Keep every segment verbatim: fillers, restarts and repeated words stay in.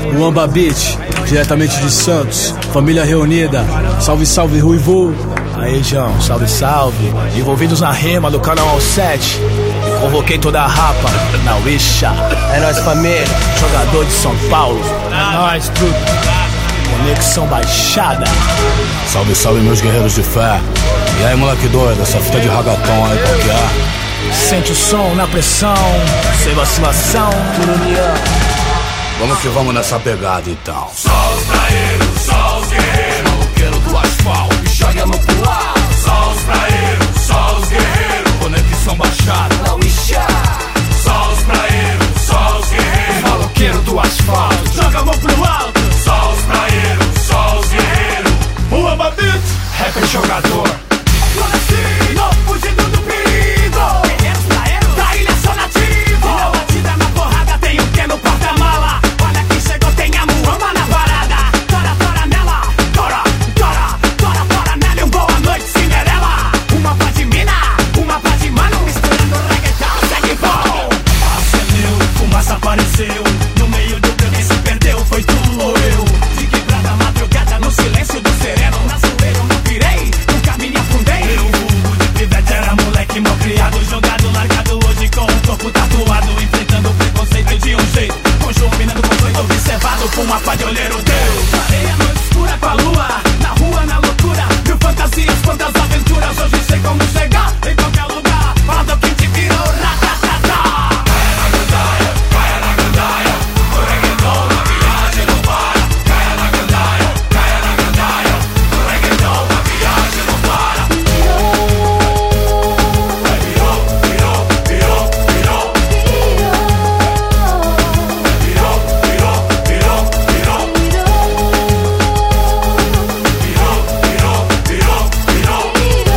O Amba Beat, diretamente de Santos, família reunida. Salve, salve, Ruivo. Aí, João, salve, salve. Envolvidos na rima do canal sete. Convoquei toda a rapa na Wisha. É nóis, família, jogador de São Paulo. É nóis, truto. Conexão Baixada. Salve, salve, meus guerreiros de fé. E aí, moleque doido, essa fita de ragaton aí, qual que é? Sente o som na pressão, sem vacilação, tudo união. Vamos que vamos nessa pegada então. Só os praeiros, só os guerreiros, maloqueiro do asfalto, e joga a mão pro ar. Só os praeiros, só os guerreiros, conexão baixada na Wisha. Só os praeiros, só os guerreiros, maloqueiro do asfalto, joga a mão pro alto. Só os praeiros, só os guerreiros, o Amba Beat, rapper jogador. Não fugindo do perigo, guerreiros praeiros, da ilha sou nativo. Na batida, na porrada, tem o que no porta-mala. Olha quem chegou, tem a muamba na parada. Tora, tora nela, tora, tora, tora, tora nela. E um boa noite, Cinderela. Uma pá de mina, uma pá de mano, misturando reggaeton, segue bom. Acendeu, fumaça apareceu, no meio do que quem se perdeu foi tu ou eu. De quebrada madrugada, no silêncio do sereno. Na zoeira eu não virei, nunca me afundei. Eu, vulgo de pivete, era moleque mal criado, jogado, largado hoje com o corpo tatuado, enfrentando o preconceito de um jeito, conjuminando com doido, observado por uma pá de olheiro Deus. Areia, noite escura com a lua, na rua, na loucura, mil fantasias, quantas aventuras. Hoje sei como chegar em qualquer lugar, falando que te virou ratatata. Caia na gandaia, caia na gandaia, o reggaeton na viagem não para. Caia na gandaia, caia na gandaia, o reggaeton na viagem não para. Vai virou, virou, virou, virou. Virou, virou, virou, virou. Virou, virou, virou, virou.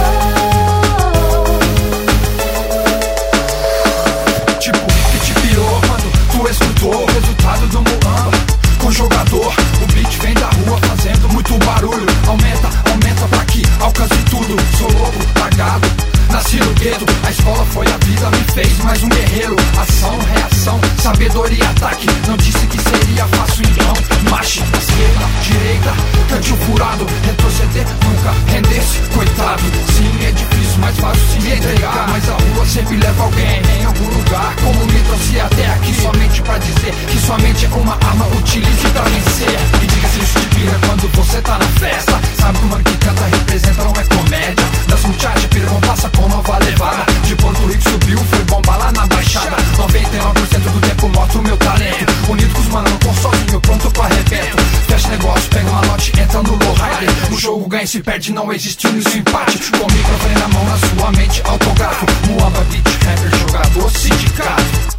Tipo, que te pirou quando tu escutou o resultado do Muamba com jogador. O beat vem da rua fazendo muito barulho. Aumenta, aumenta pra que alcance tudo. Sou lobo, tagado, nasci no gueto. A escola foi a vida, me fez mais um guerreiro. Ação, reação, sabedoria, ataque. Não disse que seria fácil então. Marche, esquerda, direita, cante o furado. Retroceder, nunca render-se, coitado. Sim, é difícil, mais fácil se entregar. Mas a rua sempre leva alguém em algum lugar. Como me trouxe até aqui, somente pra dizer que sua mente é uma arma, utilize pra vencer. E diga-se isso de pira quando você tá na festa. Sabe que o mano que canta representa, não é comédia. Das muchachas, pira não passa com nova levada. De Porto Rico subiu, foi bomba lá na Baixada. noventa e nove por cento do tempo mostro o meu talento. Unido com os mano, não tô sozinho, pronto pro arrebento. Fecha negócio, pega uma lote, entra no low rider. O jogo ganha e se perde, não existe um empate. Com o microfone na mão, na sua mente, autografo. Muamba Beat, rapper, jogador, sindicato.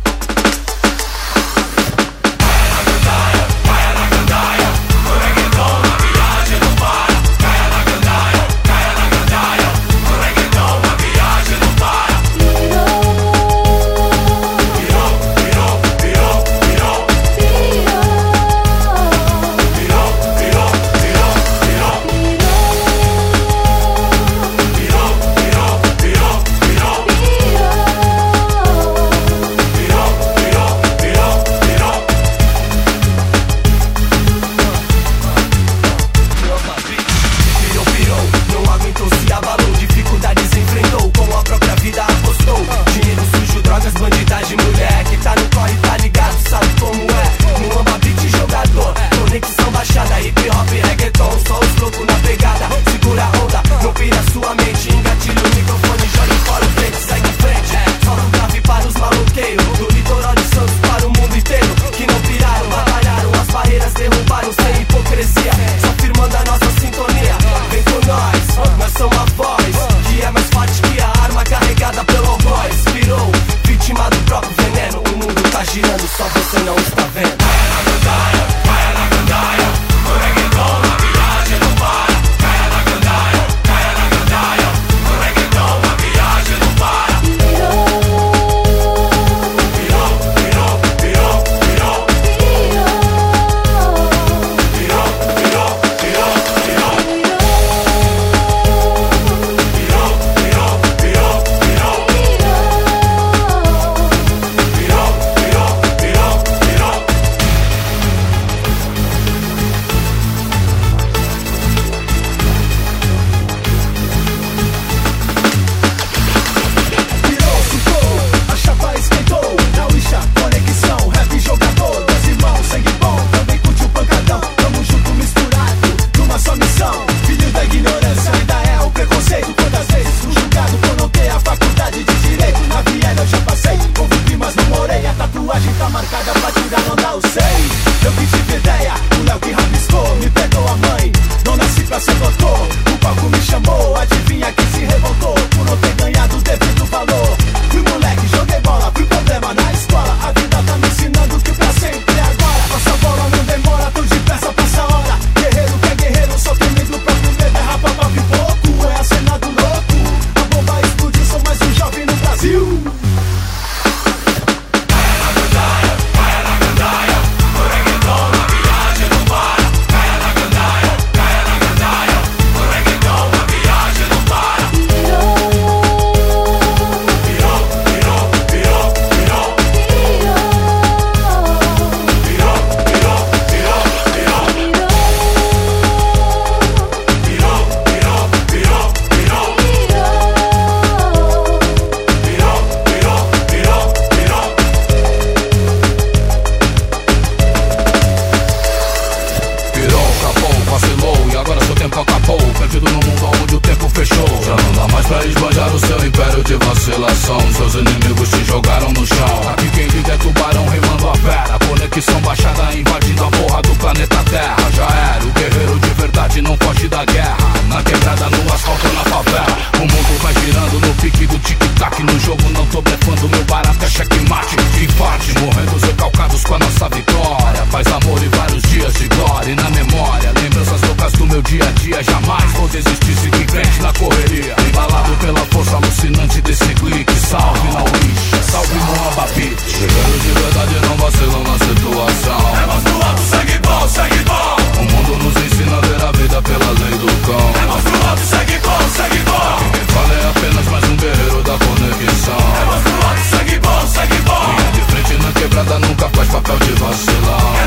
Virou, virou, virou, virou. já o sei. Eu que tive ideia, o Léo que rabiscou. Me perdoa, mãe, não nasci pra ser doutor. O palco me chamou, adivinha quem se revoltou por não ter ganhado o devido valor. Fui moleque, joguei bola, fui problema na escola. A vida tá me ensinando que pra sempre é agora. Passa a bola, não demora, tão depressa, passa a hora. Guerreiro que é guerreiro, só tem medo do próprio medo. É rapa, papo e pouco, é a cena do louco. A bomba explodiu, sou mais um jovem no Brasil. Seus inimigos te jogaram no chão. Aqui quem liga é tubarão rimando a fera. Conexão baixada invadindo a porra do planeta Terra. Já era, o guerreiro de verdade não foge da guerra. Na quebrada, no asfalto, na favela. O mundo vai girando no pique do tic-tac. No jogo não tô blefando, meu barato é checkmate. Infarte, morrendo recalcados com a nossa vitória. Paz, amor e vários dias de glória. E na memória, lembranças loucas do meu dia a dia. Jamais vou desistir, seguir frente na correria. Embalado pela força alucinante desse clique. Salve na Wisha, salve Moamba Beat. Guerreiros de verdade não vacilam na situação. É monstruado, sangue bom, sangue bom. O mundo nos ensina a ver a vida pela lei do cão. É monstruado, sangue bom, sangue bom. Quem fala é apenas mais um guerreiro da conexão. É monstruado, sangue bom, sangue bom. Linha de frente na quebrada nunca faz papel de vacilão.